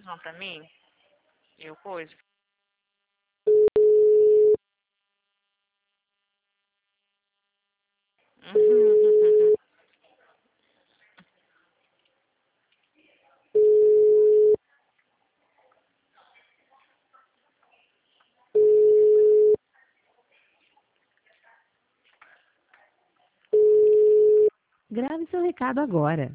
não pra mim? Eu coisa. Grave seu recado agora.